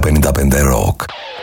1055 Rock.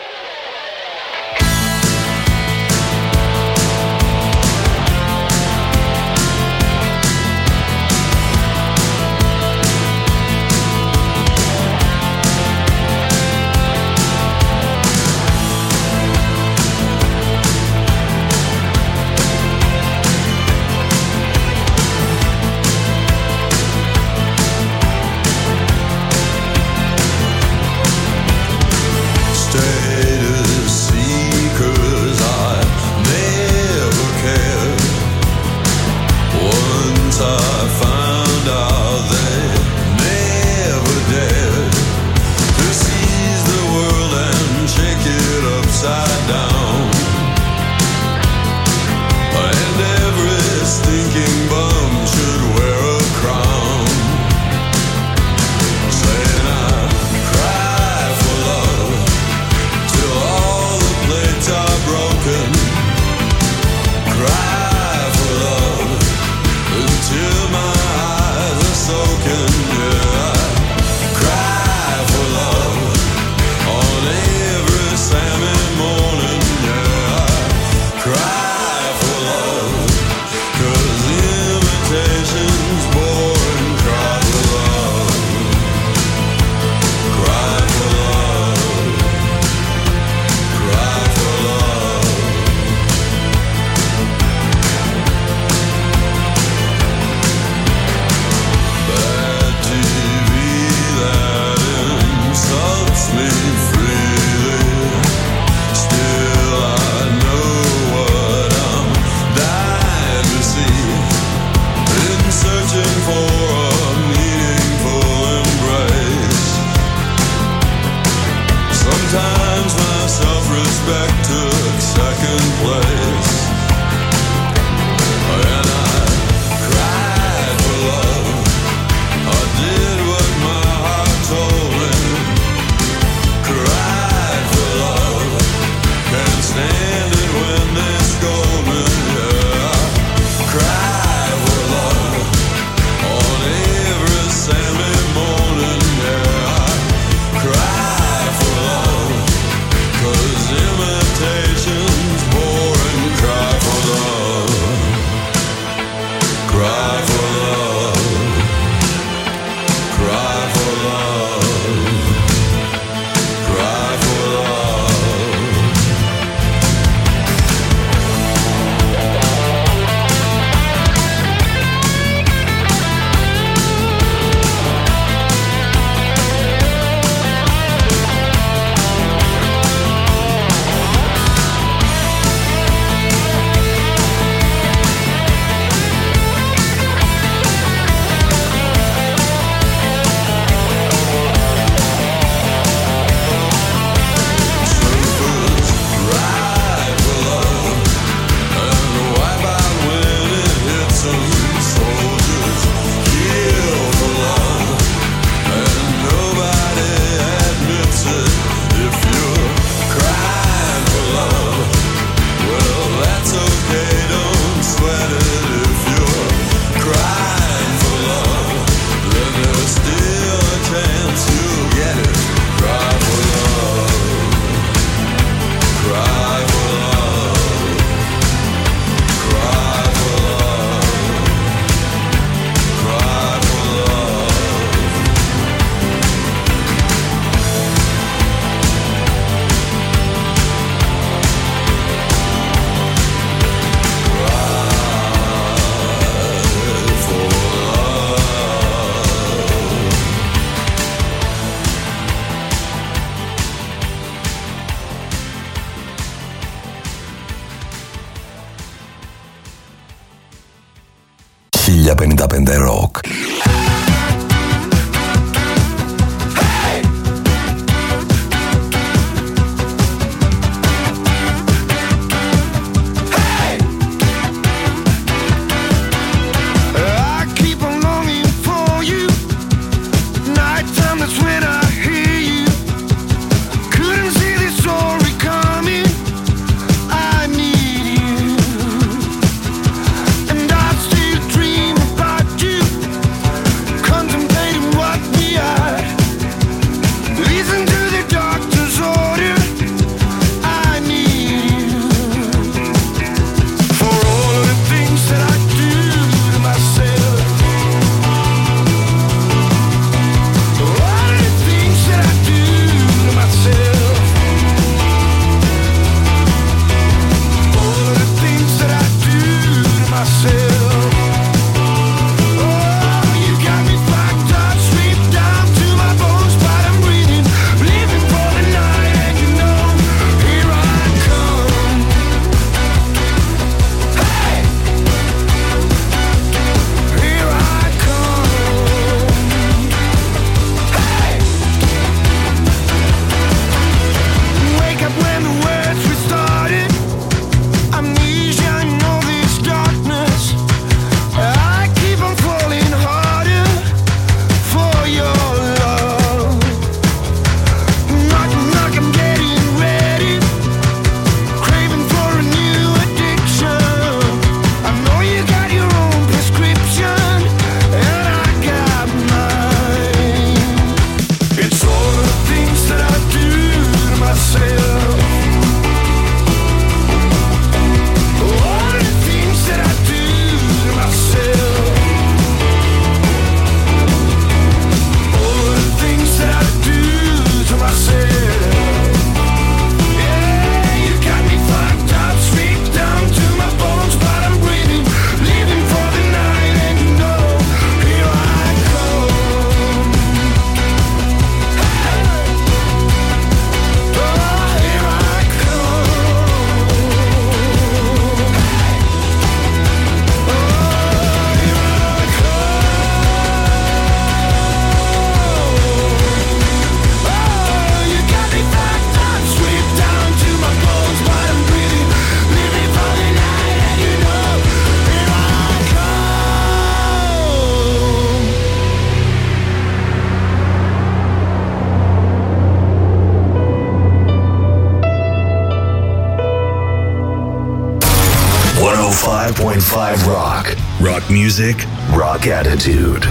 Rock. 101.5 Rock. Rock music, rock attitude.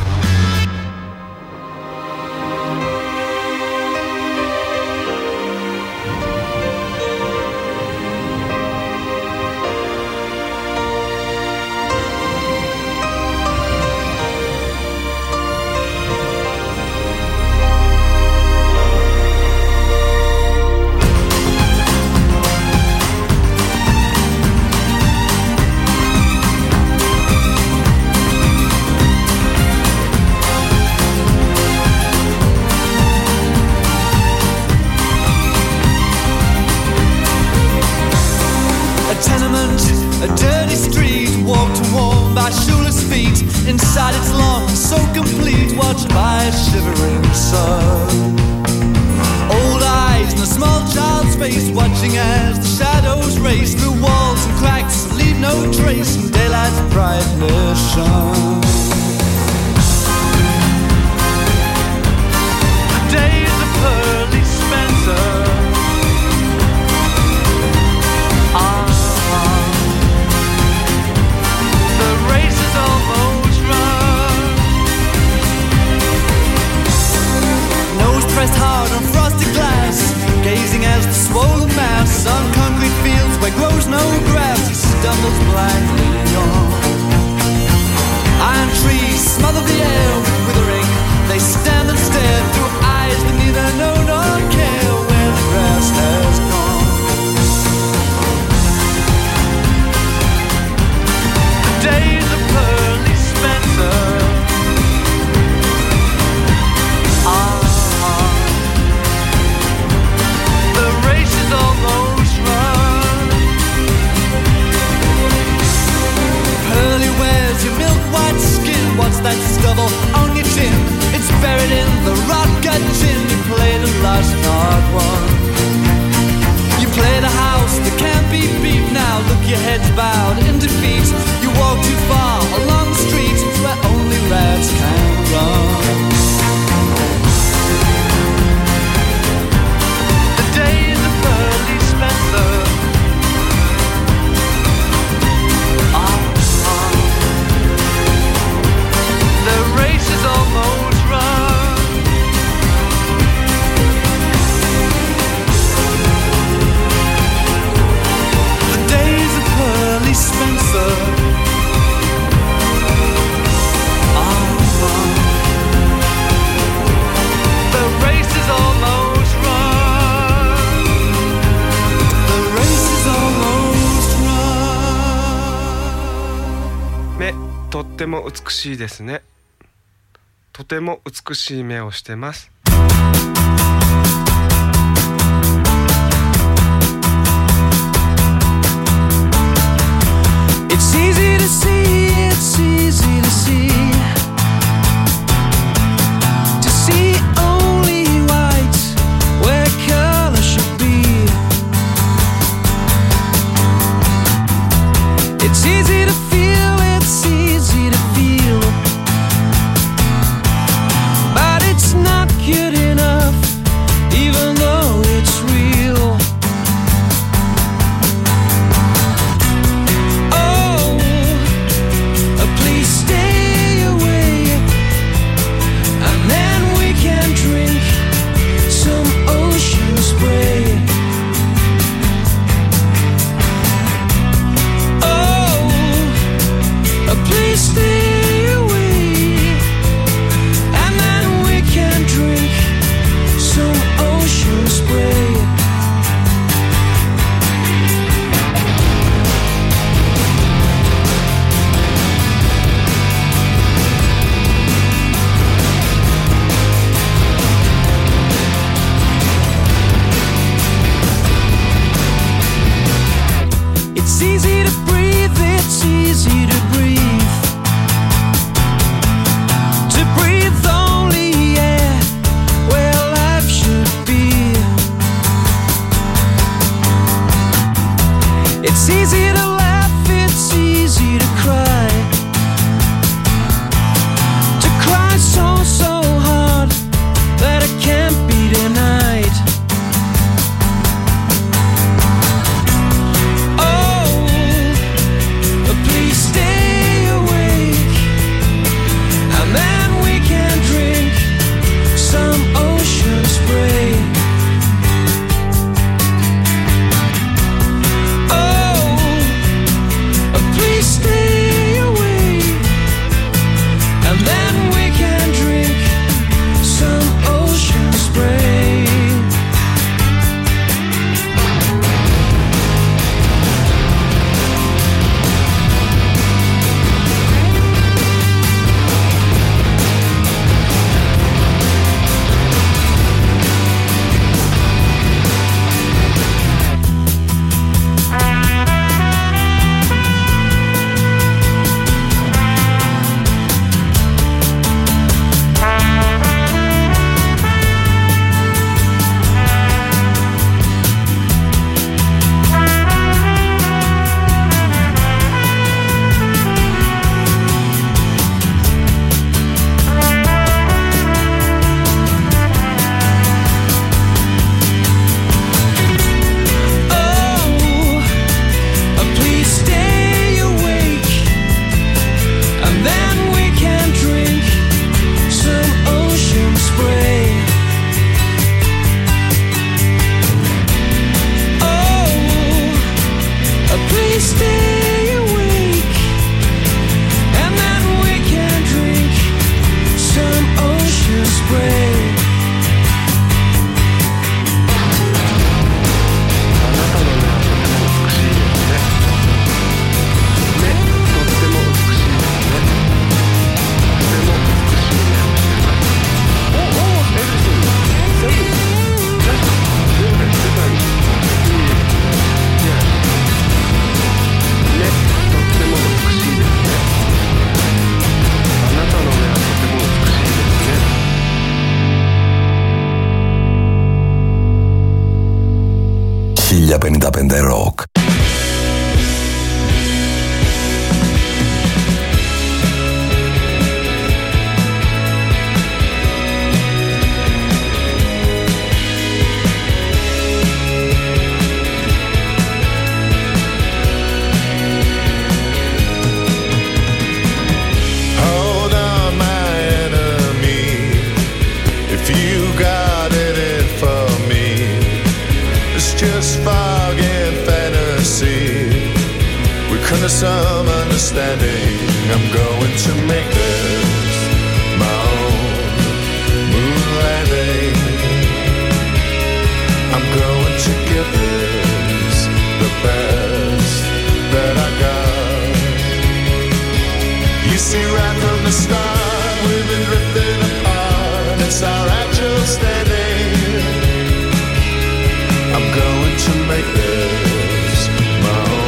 とっても美しいですね。とても美しい目をしてます。 It's easy to see, it's easy to see. To see only white where color should be. It's easy to feel, it's easy to feel. But it's not good enough, even though it's real. Please stay away, and then we can drink some ocean spray. Oh, please stay away, and then we can drink some ocean spray. It's easy to breathe, it's easy to breathe. Rock. Some understanding, I'm going to make this my own moon landing. I'm going to give this the best that I got. You see, right from the start, we've been drifting apart. It's our actual standing. I'm going to make this my own.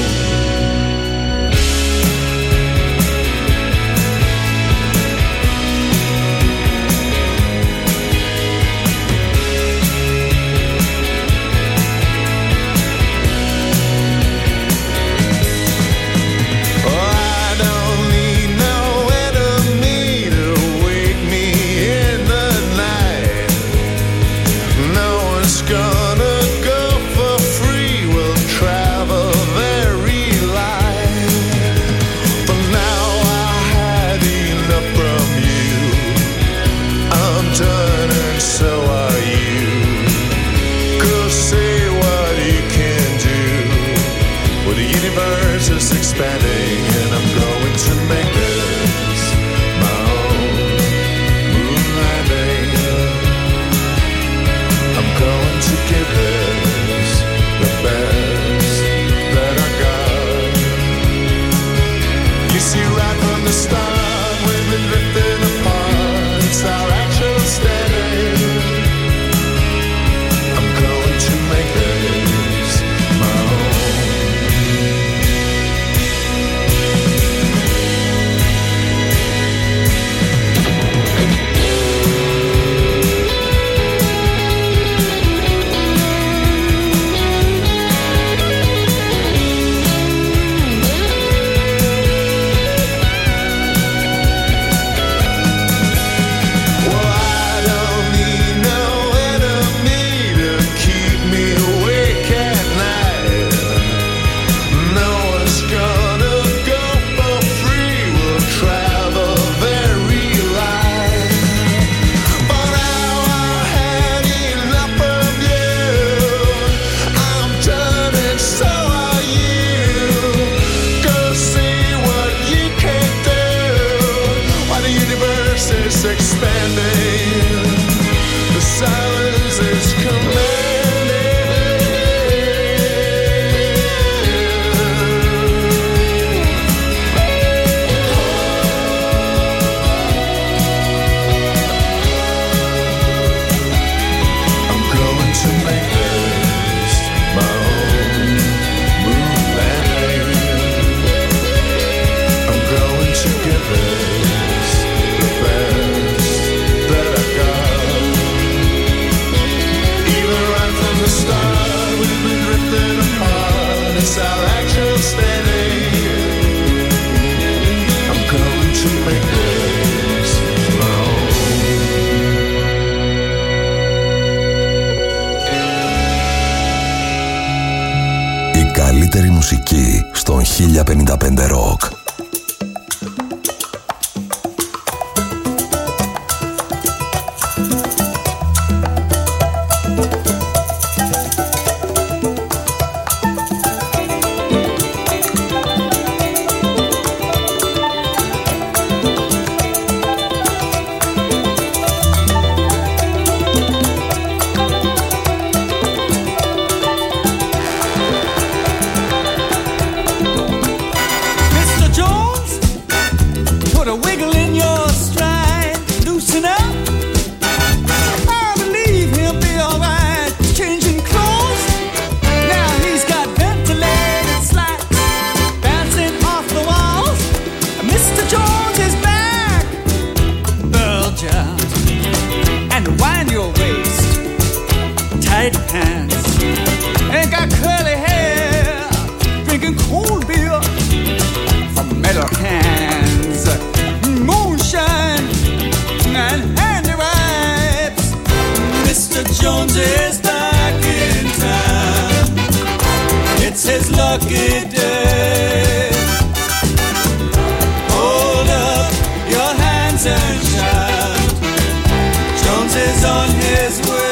Expanding, and I'm going to make this my own moon landing. I'm going to give this the best that I got. You see, right from the start, we've been drifting apart. It's our actual standing. I'm going to make this my own. Καλύτερη μουσική στον 1055 Rock. tight pants, ain't got curly hair. lucky day. Hold up your hands and shout, Jones is on his way.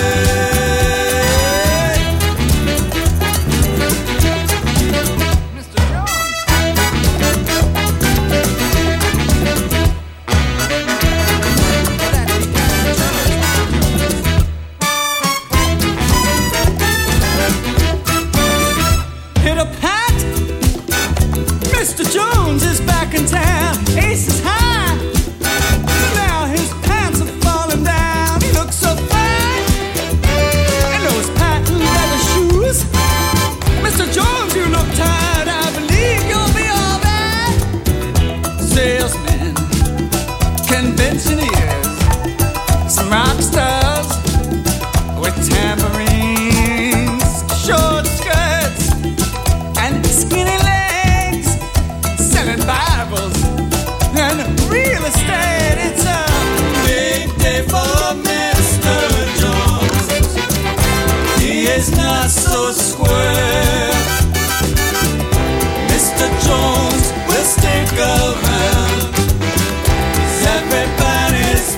Mr. Jones is back in town. Ace is high. Now his pants are falling down. He looks so fine in those patent leather shoes. Mr. Jones, you look tired. I believe you'll be all right. Salesmen, conventioneers, some rock stars with tambourines, short skirts and skinny legs, selling Bibles and real estate. It's a big day for Mr. Jones. He is not so square. Mr. Jones will stick around. He's everybody's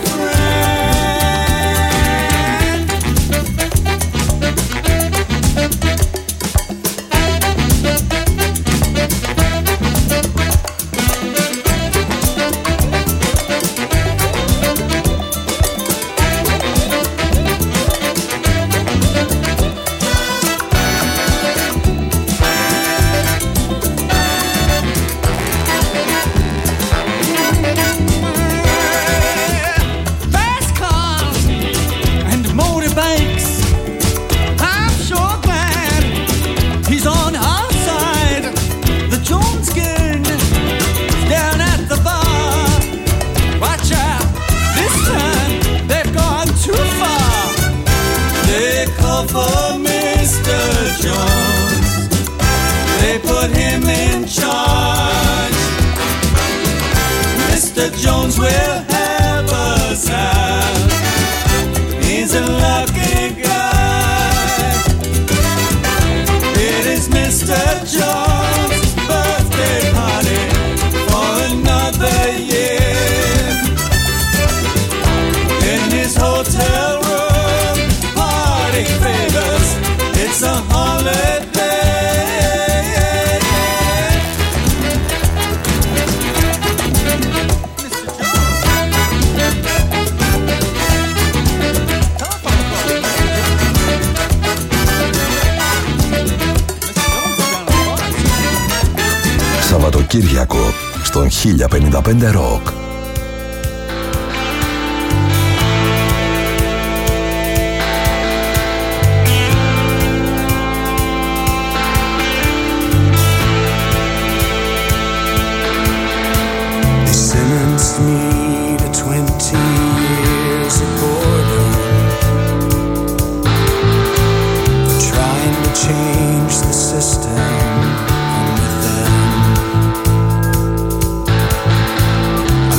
for Mr. Jones. They put him in charge. Mr. Jones will help us out. He's a lucky guy. It is Mr. Jones' birthday party for another year. In his hotel room, party favors, it's a holiday. Σαββατοκύριακο στον 1055 Rock. Me to 20 years of boredom for trying to change the system from within. I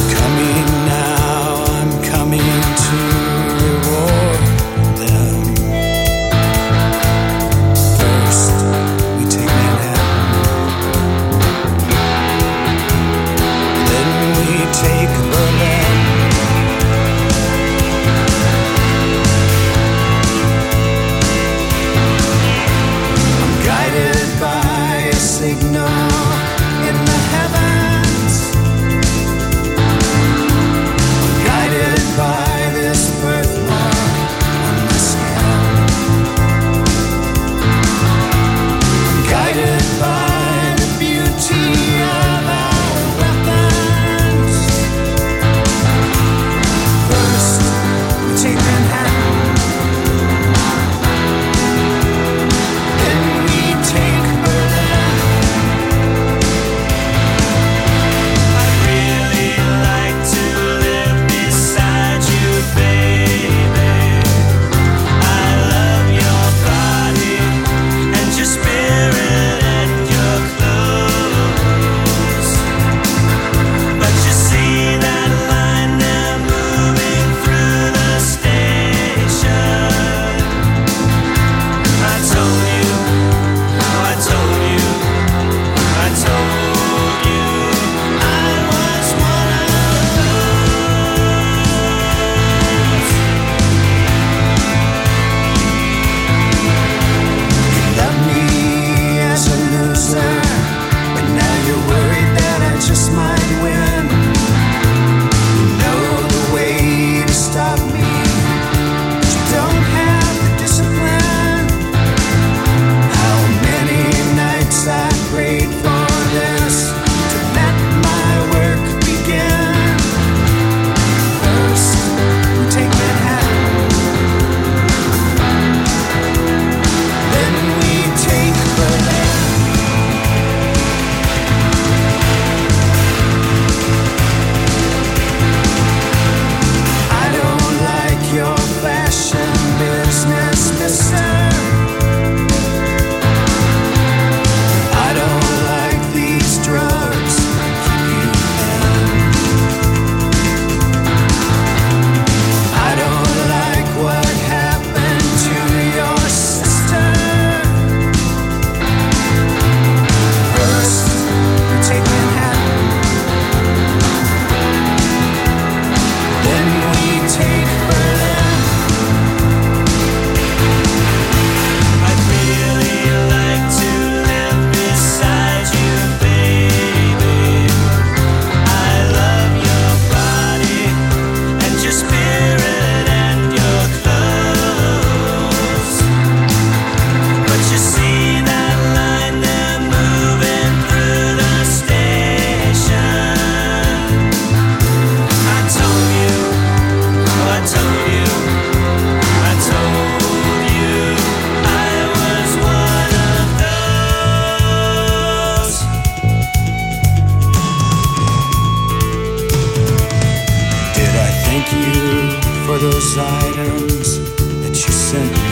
those items that you sent me.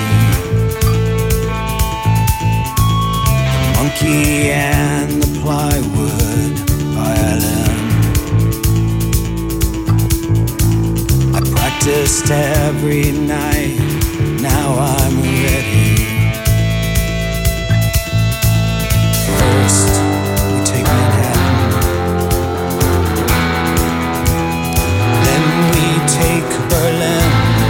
The monkey and the plywood violin. I practiced every night, now I'm ready. First, we take Manhattan. Then we take Berlin.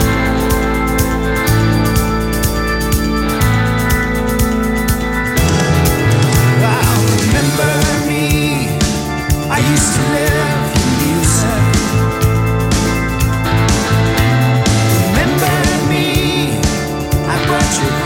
Wow, remember me? I used to live in music. Remember me? I brought you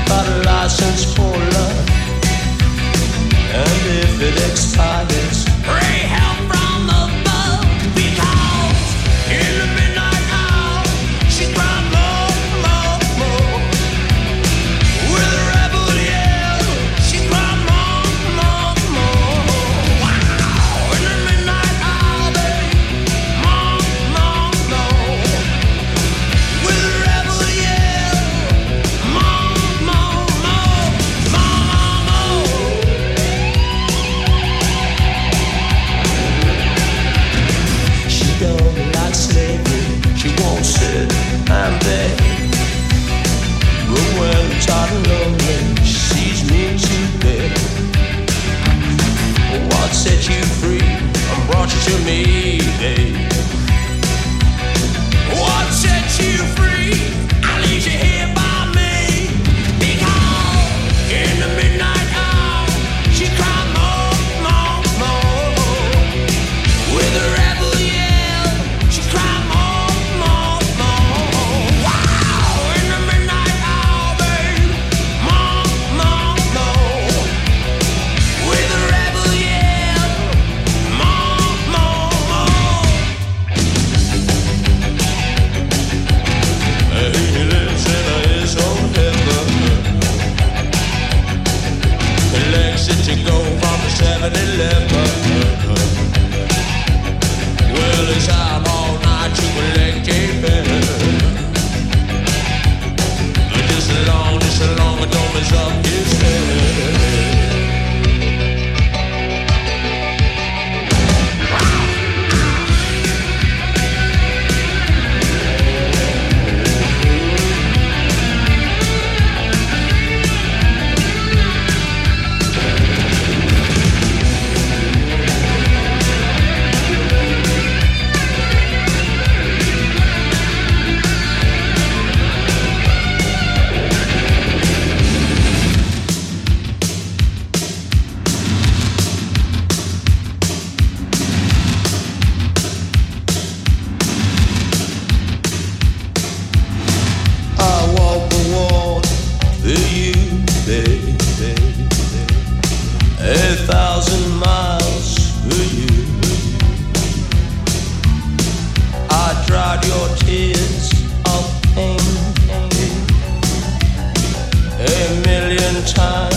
got a license for love, and if it expires, pray help from above, because in the midnight hour she cried more, more, more. With a rebel yell, she cried more, more, more. Wow! In the midnight hour, babe, more, more, more. With a rebel yell, more, more, more, more, more. She don't like slavery, she won't sit and beg. But when tired and lonely, she sees me to bed. What set you free and brought you to me, babe? What set you free? I leave you here by me, because in the midnight hour she cried more, more, more. With a rebel yell, she cried more, more, more. Wow! In the midnight hour, babe, more, more, more. With a rebel yell, more, more, more. He lives in his own heaven. He likes it to go from the 7-Eleven. Well, he's out all night to collect a pen. Just as long as don't mess up his head. I walk the walk for you, baby. 1,000 miles for you. I dried your tears of pain 1,000,000 times.